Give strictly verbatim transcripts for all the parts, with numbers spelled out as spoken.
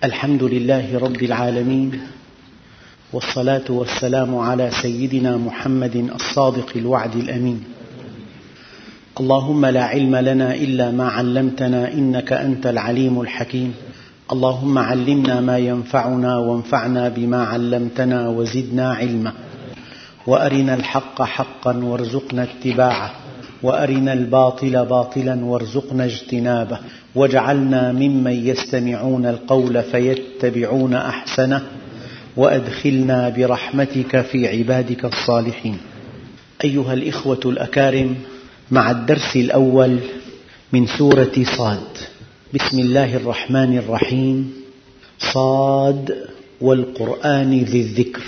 الحمد لله رب العالمين، والصلاة والسلام على سيدنا محمد الصادق الوعد الأمين. اللهم لا علم لنا إلا ما علمتنا إنك أنت العليم الحكيم. اللهم علمنا ما ينفعنا وانفعنا بما علمتنا وزدنا علما، وأرنا الحق حقا وارزقنا اتباعه، وأرنا الباطل باطلا وارزقنا اجتنابه، واجعلنا ممن يستمعون القول فيتبعون أحسنه، وأدخلنا برحمتك في عبادك الصالحين. أيها الإخوة الأكارم، مع الدرس الأول من سورة صاد. بسم الله الرحمن الرحيم. صاد والقرآن ذي الذكر.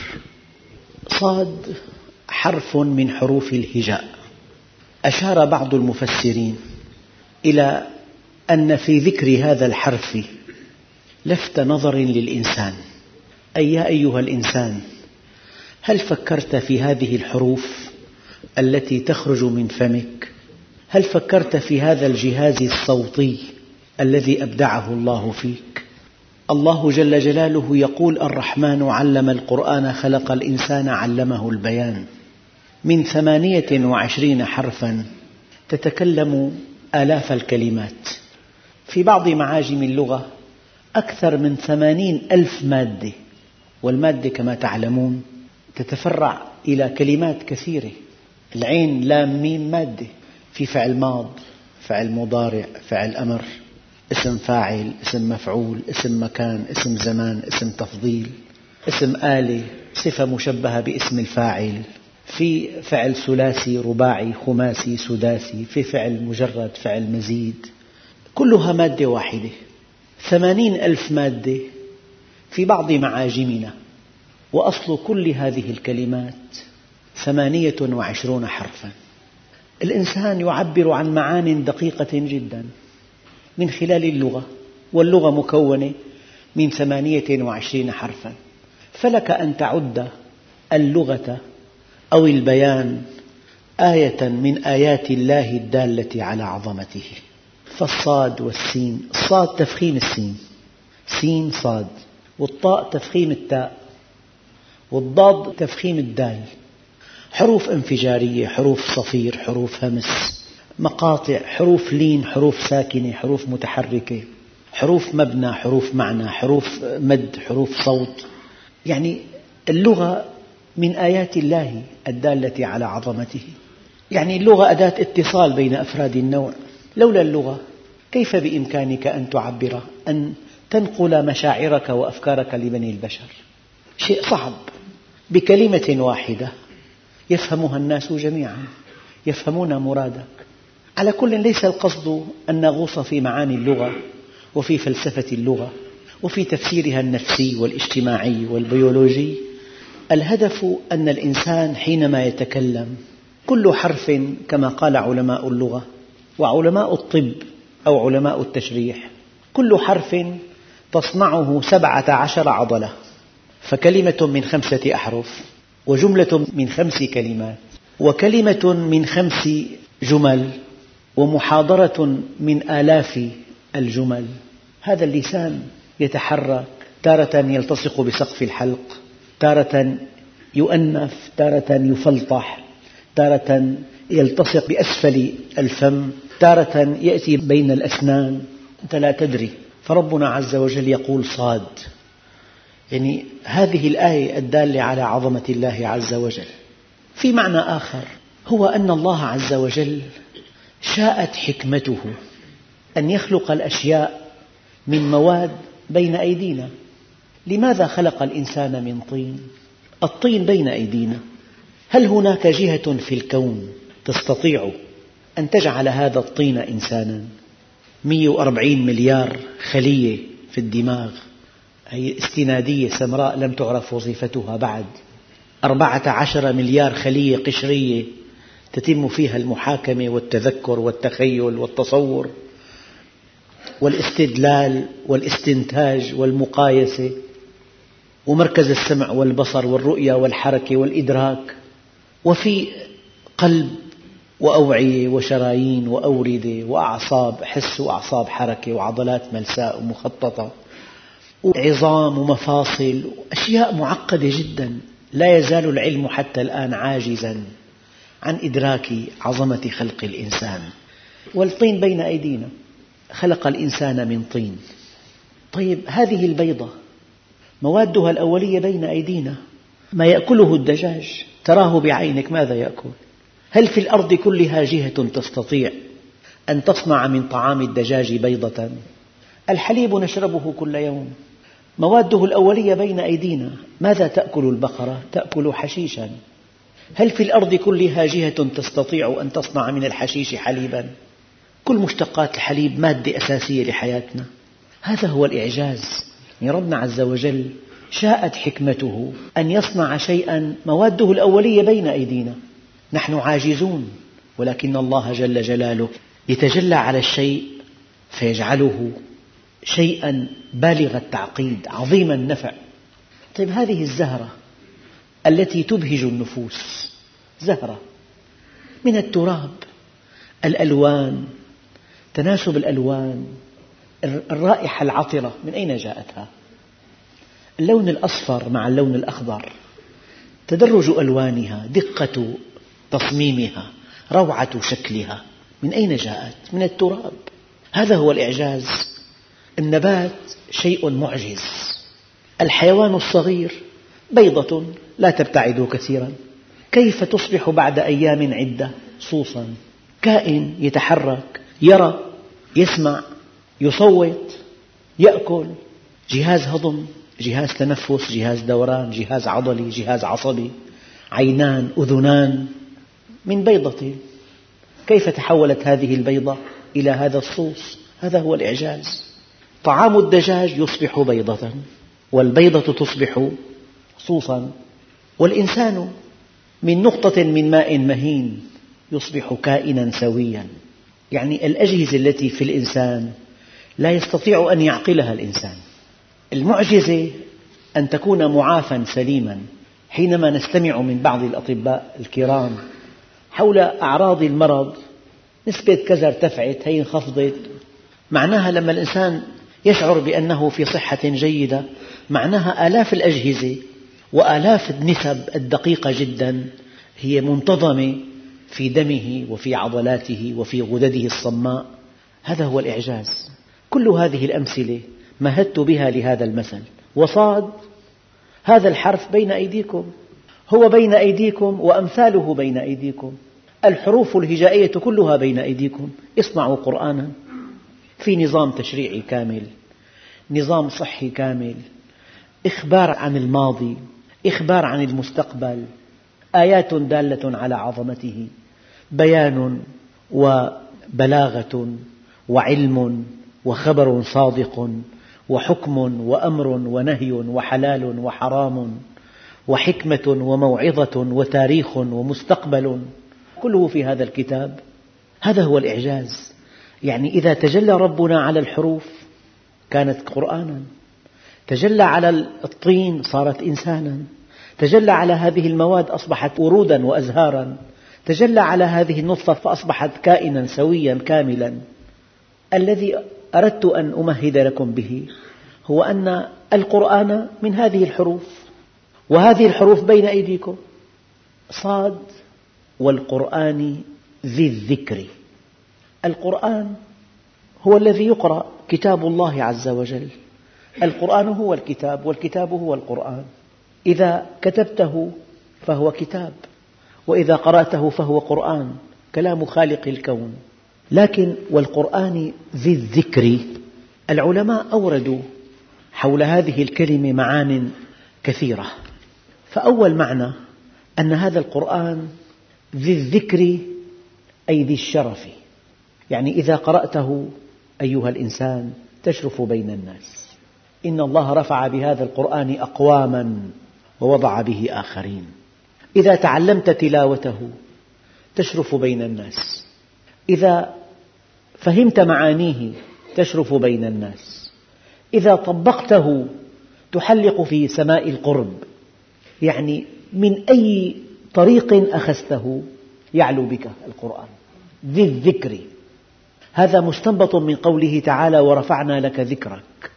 صاد حرف من حروف الهجاء. أشار بعض المفسرين إلى أن في ذكر هذا الحرف لفت نظر للإنسان، أي يا أيها الإنسان، هل فكرت في هذه الحروف التي تخرج من فمك؟ هل فكرت في هذا الجهاز الصوتي الذي أبدعه الله فيك؟ الله جل جلاله يقول: الرحمن علم القرآن خلق الإنسان علمه البيان. من ثمانية وعشرين حرفاً تتكلم آلاف الكلمات. في بعض معاجم اللغة أكثر من ثمانين ألف مادة، والمادة كما تعلمون تتفرع إلى كلمات كثيرة. العين لام ميم مادة، في فعل ماض، فعل مضارع، فعل أمر، اسم فاعل، اسم مفعول، اسم مكان، اسم زمان، اسم تفضيل، اسم آلة، صفة مشبهة باسم الفاعل، في فعل ثلاثي رباعي خماسي سداسي، في فعل مجرد، فعل مزيد، كلها مادة واحدة. ثمانين ألف مادة في بعض معاجمنا، وأصل كل هذه الكلمات ثمانية وعشرون حرفاً. الإنسان يعبر عن معان دقيقة جداً من خلال اللغة، واللغة مكونة من ثمانية وعشرين حرفاً. فلك أن تعد اللغة أو البيان آية من آيات الله الدالة على عظمته. فالصاد والسين، الصاد تفخيم السين، سين صاد، والطاء تفخيم التاء، والضاد تفخيم الدال. حروف انفجارية، حروف صفير، حروف همس، مقاطع، حروف لين، حروف ساكنة، حروف متحركة، حروف مبنى، حروف معنى، حروف مد، حروف صوت. يعني اللغة من آيات الله الدالة على عظمته. يعني اللغة أداة اتصال بين أفراد النوع. لولا اللغة كيف بإمكانك أن تعبر، أن تنقل مشاعرك وأفكارك لبني البشر؟ شيء صعب. بكلمة واحدة يفهمها الناس جميعا، يفهمون مرادك. على كل، ليس القصد أن نغوص في معاني اللغة وفي فلسفة اللغة وفي تفسيرها النفسي والاجتماعي والبيولوجي. الهدف أن الإنسان حينما يتكلم، كل حرف كما قال علماء اللغة وعلماء الطب أو علماء التشريح، كل حرف تصنعه سبعة عشر عضلة. فكلمة من خمسة أحرف، وجملة من خمس كلمات، وكلمة من خمس جمل، ومحاضرة من آلاف الجمل. هذا اللسان يتحرك، تارة يلتصق بسقف الحلق، تارة يؤنف، تارة يفلطح، تارة يلتصق بأسفل الفم، تارة يأتي بين الأسنان، أنت لا تدري. فربنا عز وجل يقول صاد، يعني هذه الآية الدالة على عظمة الله عز وجل. في معنى آخر، هو أن الله عز وجل شاءت حكمته أن يخلق الأشياء من مواد بين أيدينا. لماذا خلق الإنسان من طين؟ الطين بين أيدينا. هل هناك جهة في الكون تستطيع أن تجعل هذا الطين إنسانا؟ مئة وأربعين مليار خلية في الدماغ، هي استنادية سمراء لم تعرف وظيفتها بعد. أربعة عشر مليار خلية قشرية تتم فيها المحاكمة والتذكر والتخيل والتصور والاستدلال والاستنتاج والمقايسة، ومركز السمع والبصر والرؤية والحركة والإدراك، وفي قلب وأوعية وشرايين وأوردة وأعصاب حس وأعصاب حركة وعضلات ملساء ومخططة. وعظام ومفاصل وأشياء معقدة جدا. لا يزال العلم حتى الآن عاجزا عن إدراك عظمة خلق الإنسان. والطين بين أيدينا، خلق الإنسان من طين. طيب هذه البيضة موادها الأولية بين أيدينا، ما يأكله الدجاج تراه بعينك، ماذا يأكل؟ هل في الأرض كلها جهة تستطيع أن تصنع من طعام الدجاج بيضة؟ الحليب نشربه كل يوم، مواده الأولية بين أيدينا. ماذا تأكل البقرة؟ تأكل حشيشا. هل في الأرض كلها جهة تستطيع أن تصنع من الحشيش حليبا؟ كل مشتقات الحليب مادة أساسية لحياتنا. هذا هو الإعجاز. يعني ربنا عز وجل شاءت حكمته أن يصنع شيئا مواده الأولية بين أيدينا. نحن عاجزون، ولكن الله جل جلاله يتجلى على الشيء فيجعله شيئا بالغ التعقيد عظيم النفع. طيب هذه الزهرة التي تبهج النفوس، زهرة من التراب، الألوان، تناسب الألوان، الرائحة العطرة، من أين جاءتها؟ اللون الأصفر مع اللون الأخضر، تدرج ألوانها، دقة تصميمها، روعة شكلها، من أين جاءت؟ من التراب. هذا هو الإعجاز. النبات شيء معجز. الحيوان الصغير بيضة لا تبتعد كثيرا، كيف تصبح بعد أيام عدة صوصا؟ كائن يتحرك، يرى، يسمع، يصوت، يأكل، جهاز هضم، جهاز تنفس، جهاز دوران، جهاز عضلي، جهاز عصبي، عينان، أذنان، من بيضة. كيف تحولت هذه البيضة إلى هذا الصوص؟ هذا هو الإعجاز. طعام الدجاج يصبح بيضة، والبيضة تصبح صوصا. والإنسان من نقطة من ماء مهين يصبح كائنا سويا. يعني الأجهزة التي في الإنسان لا يستطيع أن يعقلها الإنسان. المعجزة أن تكون معافى سليما. حينما نستمع من بعض الأطباء الكرام حول أعراض المرض، نسبة كذا ارتفعت، هي انخفضت، معناها لما الإنسان يشعر بأنه في صحة جيدة، معناها آلاف الأجهزة وآلاف النسب الدقيقة جدا هي منتظمة في دمه وفي عضلاته وفي غدده الصماء. هذا هو الإعجاز. كل هذه الأمثلة مهدت بها لهذا المثل. وصاد، هذا الحرف بين أيديكم، هو بين أيديكم وأمثاله بين أيديكم. الحروف الهجائية كلها بين أيديكم. اصنعوا قرآنا في نظام تشريعي كامل، نظام صحي كامل، إخبار عن الماضي، إخبار عن المستقبل، آيات دالة على عظمته، بيان وبلاغة وعلم وخبر صادق وحكم وأمر ونهي وحلال وحرام وحكمة وموعظة وتاريخ ومستقبل، كله في هذا الكتاب. هذا هو الإعجاز. يعني إذا تجلى ربنا على الحروف كانت قرآنا، تجلى على الطين صارت إنسانا، تجلى على هذه المواد أصبحت ورودا وأزهارا، تجلى على هذه النطفة فأصبحت كائنا سويا كاملا. الذي أردت أن أمهد لكم به هو أن القرآن من هذه الحروف، وهذه الحروف بين أيديكم. صاد والقرآن ذي الذكر. القرآن هو الذي يقرأ، كتاب الله عز وجل. القرآن هو الكتاب، والكتاب هو القرآن. إذا كتبته فهو كتاب، وإذا قرأته فهو قرآن، كلام خالق الكون. لكن والقرآن ذي الذكر، العلماء أوردوا حول هذه الكلمة معان كثيرة. فأول معنى أن هذا القرآن ذي الذكر أي ذي الشرف، يعني إذا قرأته أيها الإنسان تشرف بين الناس. إن الله رفع بهذا القرآن أقواما ووضع به آخرين. إذا تعلمت تلاوته تشرف بين الناس، إذا فهمت معانيه تشرف بين الناس، إذا طبقته تحلق في سماء القرب. يعني من أي طريق أخذته يعلو بك القرآن. ذي الذكر، هذا مستنبط من قوله تعالى: ورفعنا لك ذكرك.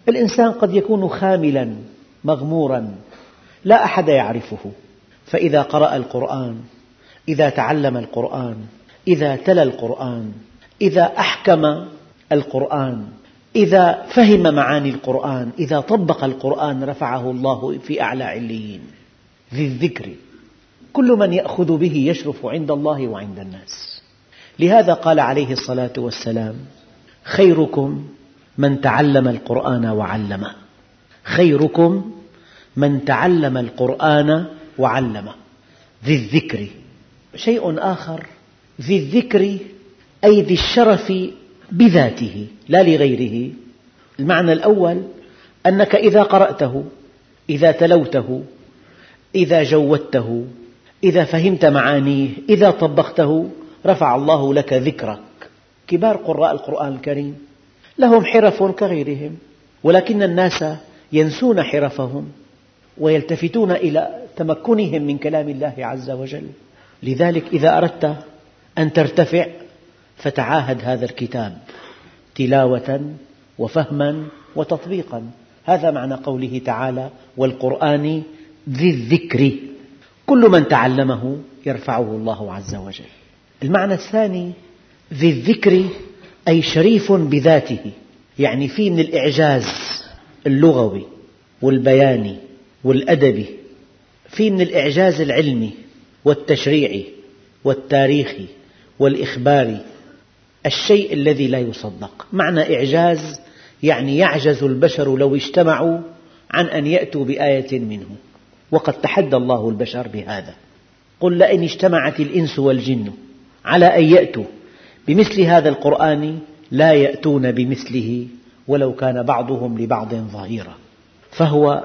الإنسان قد يكون خاملاً مغموراً لا أحد يعرفه، فإذا قرأ القرآن، إذا تعلم القرآن، إذا تلا القرآن، إذا أحكم القرآن، إذا فهم معاني القرآن، إذا طبق القرآن، رفعه الله في أعلى عليين. ذي الذكر كل من يأخذ به يشرف عند الله وعند الناس. لهذا قال عليه الصلاة والسلام: خيركم من تعلم القرآن وعلمه. خيركم من تعلم القرآن وعلمه. ذي الذكر. شيء آخر، ذي الذكر أي ذي الشرف بذاته لا لغيره. المعنى الأول أنك إذا قرأته، إذا تلوته، إذا جودته، إذا فهمت معانيه، إذا طبقته، رفع الله لك ذكرك. كبار قراء القرآن الكريم لهم حرف كغيرهم، ولكن الناس ينسون حرفهم ويلتفتون إلى تمكنهم من كلام الله عز وجل. لذلك إذا أردت أن ترتفع فتعاهد هذا الكتاب تلاوة وفهما وتطبيقا. هذا معنى قوله تعالى: والقرآن ذي الذكر كل من تعلمه يرفعه الله عز وجل. المعنى الثاني ذي الذكر أي شريف بذاته، يعني فيه من الإعجاز اللغوي والبياني والأدبي، فيه من الإعجاز العلمي والتشريعي والتاريخي والإخباري، الشيء الذي لا يصدق. معنى إعجاز يعني يعجز البشر لو اجتمعوا عن أن يأتوا بآية منه، وقد تحدى الله البشر بهذا: قل لئن اجتمعت الإنس والجن على أن يأتوا بمثل هذا القرآن لا يأتون بمثله ولو كان بعضهم لبعض ظهيرا. فهو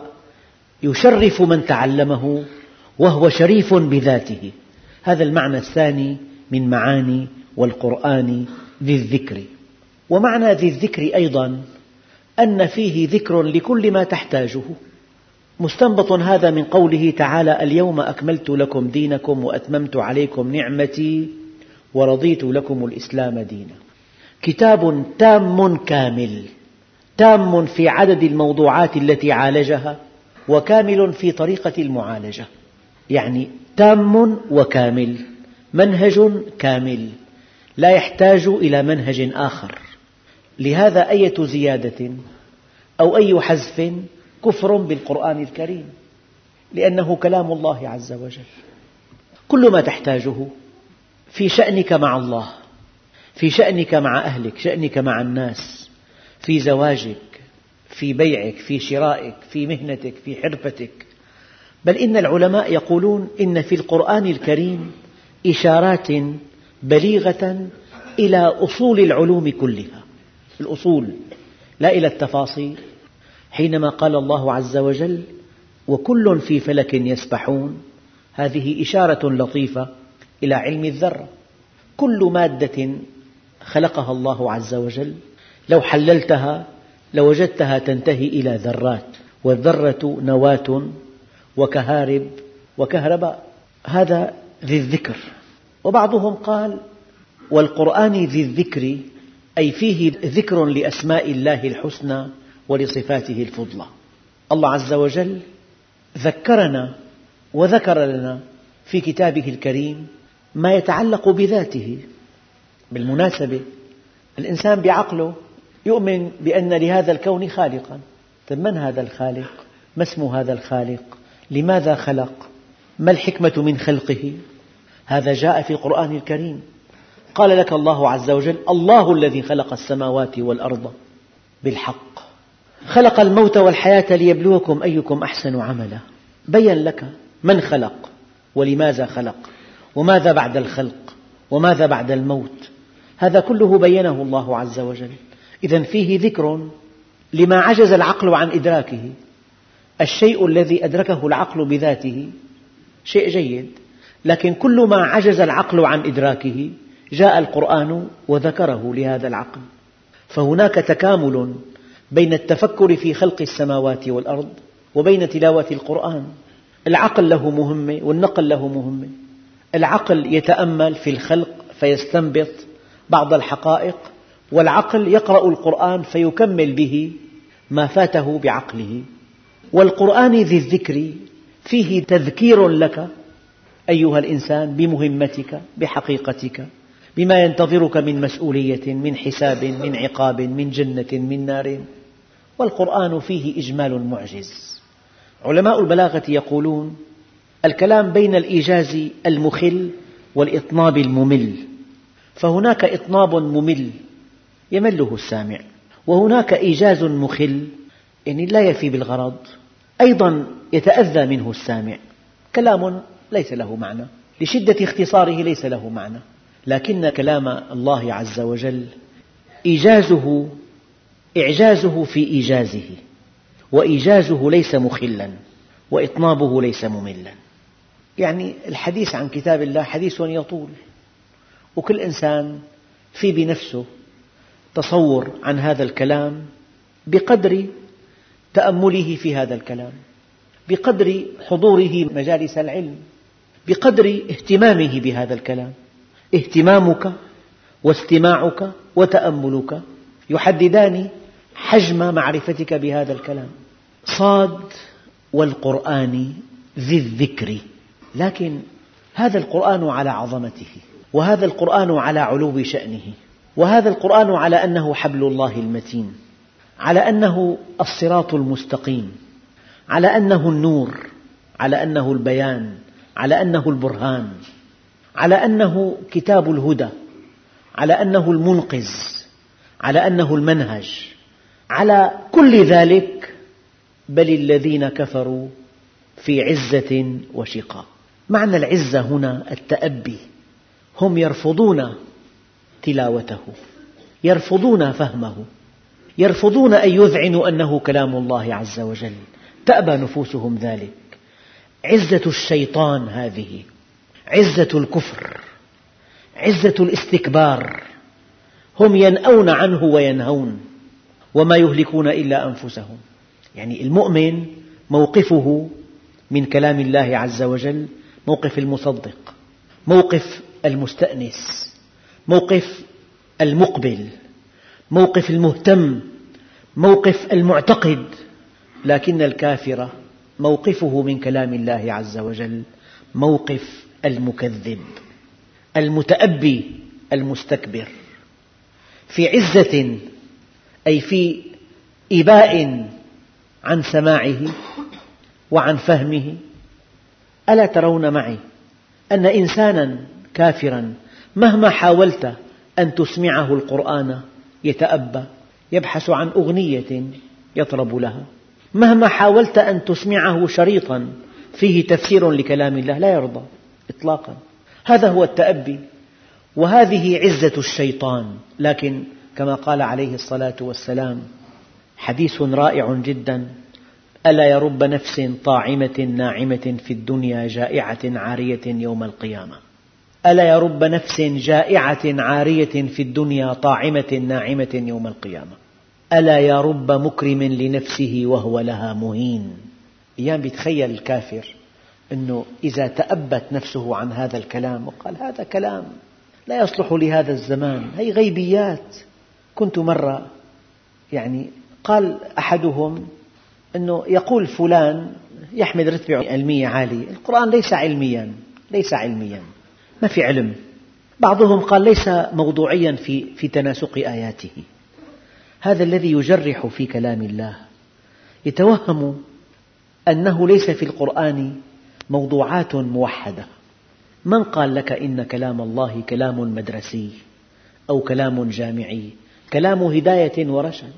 يشرف من تعلمه وهو شريف بذاته. هذا المعنى الثاني من معاني والقرآن ذي الذكر. ومعنى ذي الذكر أيضا أن فيه ذكر لكل ما تحتاجه. مستنبط هذا من قوله تعالى: اليوم أكملت لكم دينكم وأتممت عليكم نعمتي ورضيت لكم الإسلام دينا. كتاب تام كامل، تام في عدد الموضوعات التي عالجها، وكامل في طريقة المعالجة. يعني تام وكامل، منهج كامل لا يحتاج إلى منهج آخر. لهذا أية زيادة أو أي حذف كفر بالقرآن الكريم، لأنه كلام الله عز وجل. كل ما تحتاجه في شأنك مع الله، في شأنك مع أهلك، شأنك مع الناس، في زواجك، في بيعك، في شرائك، في مهنتك، في حرفتك. بل إن العلماء يقولون إن في القرآن الكريم إشارات بليغة إلى أصول العلوم كلها، الأصول لا إلى التفاصيل. حينما قال الله عز وجل: وكل في فلك يسبحون، هذه إشارة لطيفة إلى علم الذرة. كل مادة خلقها الله عز وجل لو حللتها لوجدتها تنتهي إلى ذرات، والذرة نواة وكهارب وكهرباء. هذا ذي الذكر. وبعضهم قال: والقرآن ذي الذكر أي فيه ذكر لأسماء الله الحسنى ولصفاته الفضلى. الله عز وجل ذكرنا وذكر لنا في كتابه الكريم ما يتعلق بذاته. بالمناسبة الإنسان بعقله يؤمن بأن لهذا الكون خالقا. طيب من هذا الخالق؟ ما اسم هذا الخالق؟ لماذا خلق؟ ما الحكمة من خلقه؟ هذا جاء في القرآن الكريم. قال لك الله عز وجل: الله الذي خلق السماوات والأرض بالحق، خلق الموت والحياة ليبلوكم أيكم أحسن عملا. بين لك من خلق ولماذا خلق وماذا بعد الخلق وماذا بعد الموت. هذا كله بينه الله عز وجل. إذن فيه ذكر لما عجز العقل عن إدراكه. الشيء الذي أدركه العقل بذاته شيء جيد، لكن كل ما عجز العقل عن إدراكه جاء القرآن وذكره لهذا العقل. فهناك تكامل بين التفكر في خلق السماوات والأرض وبين تلاوة القرآن. العقل له مهمة والنقل له مهمة. العقل يتأمل في الخلق فيستنبط بعض الحقائق، والعقل يقرأ القرآن فيكمل به ما فاته بعقله. والقرآن ذي الذكر فيه تذكير لك أيها الإنسان بمهمتك، بحقيقتك، بما ينتظرك من مسؤولية، من حساب، من عقاب، من جنة، من نار. والقرآن فيه إجمال معجز. علماء البلاغة يقولون: الكلام بين الإيجاز المخل والإطناب الممل، فهناك إطناب ممل يمله السامع، وهناك إيجاز مخل يعني لا يفي بالغرض أيضا يتأذى منه السامع. كلام ليس له معنى، لشدة اختصاره ليس له معنى. لكن كلام الله عز وجل إيجازه إعجازه في إيجازه، وإيجازه ليس مخلا، وإطنابه ليس مملا. يعني الحديث عن كتاب الله حديث يطول، وكل إنسان في بنفسه تصور عن هذا الكلام بقدر تأمله في هذا الكلام، بقدر حضوره مجالس العلم، بقدر اهتمامه بهذا الكلام. اهتمامك واستماعك وتأملك يحددان حجم معرفتك بهذا الكلام. صاد والقرآن ذي الذكر. لكن هذا القرآن على عظمته، وهذا القرآن على علو شأنه، وهذا القرآن على أنه حبل الله المتين، على أنه الصراط المستقيم، على أنه النور، على أنه البيان، على أنه البرهان، على أنه كتاب الهدى، على أنه المنقذ، على أنه المنهج، على كل ذلك. بل الذين كفروا في عزة وشقاق. معنى العزة هنا التأبي. هم يرفضون تلاوته، يرفضون فهمه، يرفضون أن يذعنوا أنه كلام الله عز وجل، تأبى نفوسهم ذلك. عزة الشيطان هذه، عزة الكفر، عزة الاستكبار. هم ينأون عنه وينهون، وما يهلكون إلا أنفسهم. يعني المؤمن موقفه من كلام الله عز وجل موقف المصدق، موقف المستأنس، موقف المقبل، موقف المهتم، موقف المعتقد. لكن الكافر موقفه من كلام الله عز وجل موقف المكذب، المتأبي، المستكبر، في عزة أي في إباء عن سماعه وعن فهمه. ألا ترون معي أن إنسانا كافرا مهما حاولت أن تسمعه القرآن يتأبى، يبحث عن أغنية يطرب لها. مهما حاولت أن تسمعه شريطا فيه تفسير لكلام الله لا يرضى إطلاقا. هذا هو التأبي، وهذه عزة الشيطان. لكن كما قال عليه الصلاة والسلام حديث رائع جدا: ألا يا رب نفس طاعمة ناعمة في الدنيا جائعة عارية يوم القيامة. ألا يا رب نفس جائعة عارية في الدنيا طاعمة ناعمة يوم القيامة. ألا يا رب مكرم لنفسه وهو لها مهين. أيام يتخيل الكافر أنه إذا تأبت نفسه عن هذا الكلام وقال هذا كلام لا يصلح لهذا الزمان، هي غيبيات. كنت مرة يعني قال أحدهم أنه يقول فلان يحمل رتبة علمية عالية، القرآن ليس علميا، ليس علميا، ما في علم. بعضهم قال ليس موضوعيا في, في تناسق آياته. هذا الذي يجرح في كلام الله يتوهم أنه ليس في القرآن موضوعات موحدة. من قال لك إن كلام الله كلام مدرسي أو كلام جامعي؟ كلام هداية ورشد،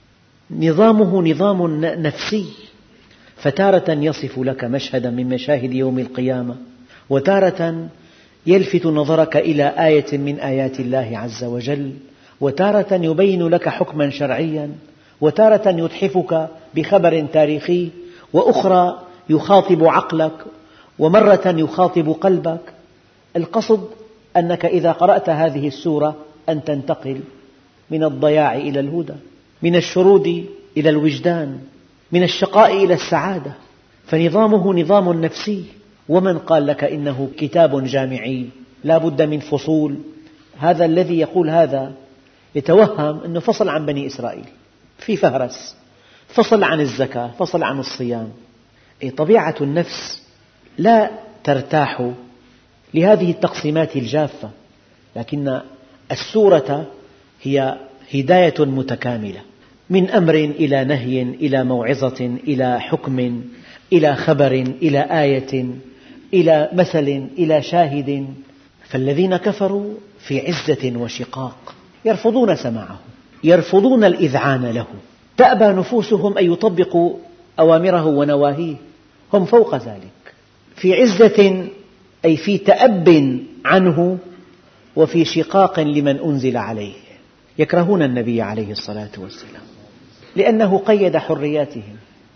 نظامه نظام نفسي، فتارة يصف لك مشهدا من مشاهد يوم القيامة، وتارة يلفت نظرك إلى آية من آيات الله عز وجل، وتارة يبين لك حكما شرعيا، وتارة يتحفك بخبر تاريخي، وأخرى يخاطب عقلك، ومرة يخاطب قلبك. القصد أنك إذا قرأت هذه السورة أن تنتقل من الضياع إلى الهدى، من الشرود إلى الوجدان، من الشقاء إلى السعادة. فنظامه نظام نفسي. ومن قال لك إنه كتاب جامعي لا بد من فصول؟ هذا الذي يقول هذا يتوهم أنه فصل عن بني إسرائيل، في فهرس فصل عن الزكاة، فصل عن الصيام. طبيعة النفس لا ترتاح لهذه التقسيمات الجافة، لكن السورة هي هداية متكاملة، من أمر إلى نهي إلى موعظة إلى حكم إلى خبر إلى آية إلى مثل إلى شاهد. فالذين كفروا في عزة وشقاق، يرفضون سماعه، يرفضون الإذعان له، تأبى نفوسهم أن يطبقوا أوامره ونواهيه، هم فوق ذلك، في عزة أي في تأب عنه، وفي شقاق لمن أنزل عليه. يكرهون النبي عليه الصلاة والسلام لأنه قيد حرياتهم،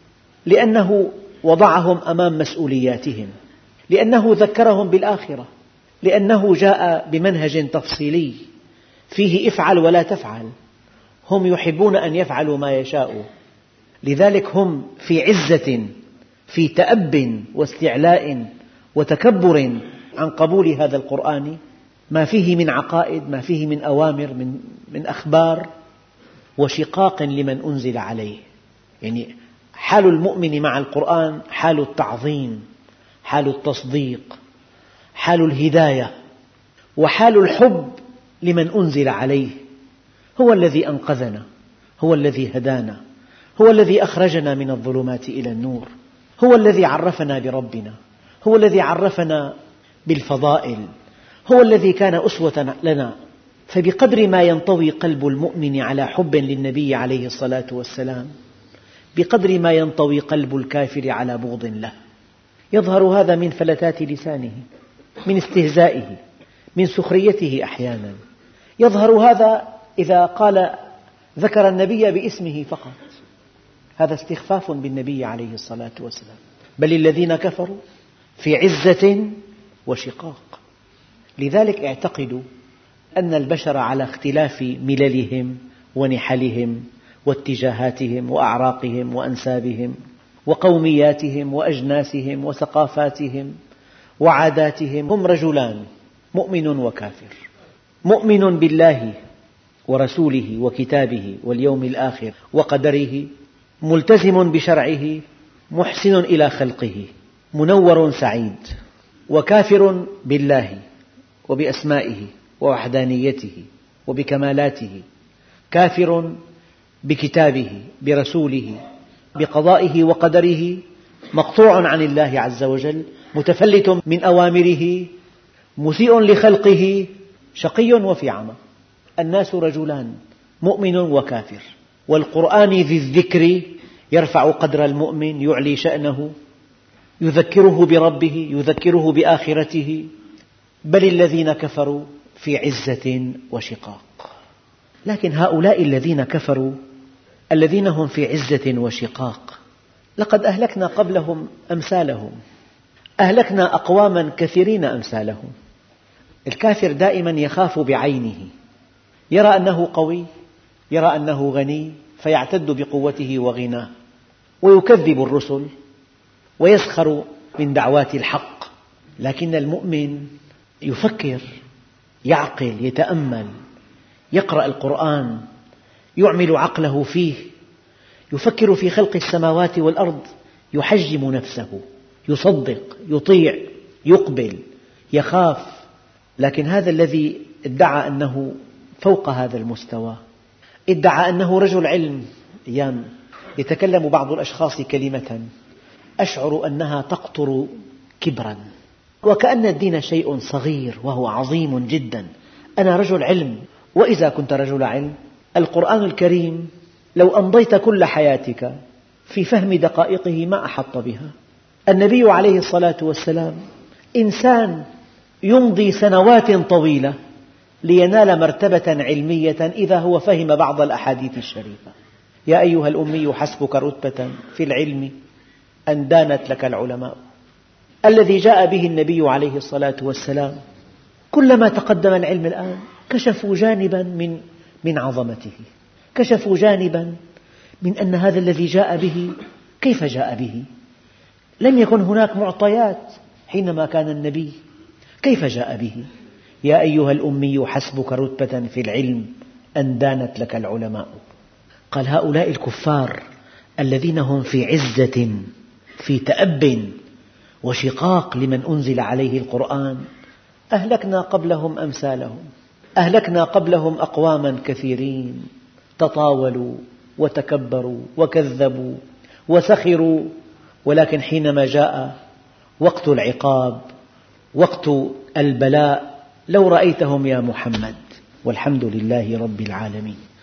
لأنه وضعهم أمام مسؤولياتهم، لأنه ذكرهم بالآخرة، لأنه جاء بمنهج تفصيلي فيه افعل ولا تفعل. هم يحبون أن يفعلوا ما يشاءوا، لذلك هم في عزة، في تأب واستعلاء وتكبر عن قبول هذا القرآن، ما فيه من عقائد، ما فيه من أوامر، من, من أخبار، وشقاق لمن أنزل عليه. يعني حال المؤمن مع القرآن حال التعظيم، حال التصديق، حال الهداية، وحال الحب لمن أنزل عليه. هو الذي أنقذنا، هو الذي هدانا، هو الذي أخرجنا من الظلمات إلى النور، هو الذي عرفنا بربنا، هو الذي عرفنا بالفضائل، هو الذي كان أسوة لنا. فبقدر ما ينطوي قلب المؤمن على حب للنبي عليه الصلاة والسلام، بقدر ما ينطوي قلب الكافر على بغض له. يظهر هذا من فلتات لسانه، من استهزائه، من سخريته أحيانا. يظهر هذا إذا قال ذكر النبي باسمه فقط، هذا استخفاف بالنبي عليه الصلاة والسلام. بل الذين كفروا في عزة وشقاق. لذلك اعتقدوا أن البشر على اختلاف مللهم ونحلهم واتجاهاتهم وأعراقهم وأنسابهم وقومياتهم وأجناسهم وثقافاتهم وعاداتهم، هم رجلان، مؤمن وكافر، مؤمن بالله ورسوله وكتابه واليوم الآخر وقدره، ملتزم بشرعه، محسن إلى خلقه، منور سعيد. وكافر بالله وبأسمائه ووحدانيته وبكمالاته، كافر بكتابه برسوله بقضائه وقدره، مقطوع عن الله عز وجل، متفلت من أوامره، مسيء لخلقه، شقي وفي عمى. الناس رجلان، مؤمن وكافر. والقرآن ذي الذكر يرفع قدر المؤمن، يعلي شأنه، يذكره بربه، يذكره بآخرته. بل الذين كفروا في عزة وشقاق. لكن هؤلاء الذين كفروا الذين هم في عزة وشقاق، لقد أهلكنا قبلهم أمثالهم، أهلكنا أقواما كثيرين أمثالهم. الكافر دائما يخاف بعينه، يرى أنه قوي، يرى أنه غني، فيعتد بقوته وغناه، ويكذب الرسل ويسخر من دعوات الحق. لكن المؤمن يفكر، يعقل، يتأمل، يقرأ القرآن، يعمل عقله فيه، يفكر في خلق السماوات والأرض، يحجم نفسه، يصدق، يطيع، يقبل، يخاف. لكن هذا الذي ادعى أنه فوق هذا المستوى، ادعى أنه رجل علم. أيام يتكلم بعض الأشخاص كلمة أشعر أنها تقطر كبرا، وكأن الدين شيء صغير وهو عظيم جدا. أنا رجل علم، وإذا كنت رجل علم، القرآن الكريم لو أمضيت كل حياتك في فهم دقائقه ما أحط بها. النبي عليه الصلاة والسلام إنسان يمضي سنوات طويلة لينال مرتبة علمية إذا هو فهم بعض الأحاديث الشريفة. يا أيها الأمي حسبك رتبة في العلم أن دانت لك العلماء. الذي جاء به النبي عليه الصلاة والسلام كلما تقدم العلم الآن كشفوا جانبا من من عظمته، كشفوا جانبا من أن هذا الذي جاء به كيف جاء به. لم يكن هناك معطيات حينما كان النبي، كيف جاء به؟ يا أيها الأمي حسبك رتبة في العلم أن دانت لك العلماء. قال هؤلاء الكفار الذين هم في عزة في تأب وشقاق لمن أنزل عليه القرآن، أهلكنا قبلهم أمثالهم، أهلكنا قبلهم أقواما كثيرين تطاولوا وتكبروا وكذبوا وسخروا، ولكن حينما جاء وقت العقاب وقت البلاء لو رأيتهم يا محمد، والحمد لله رب العالمين.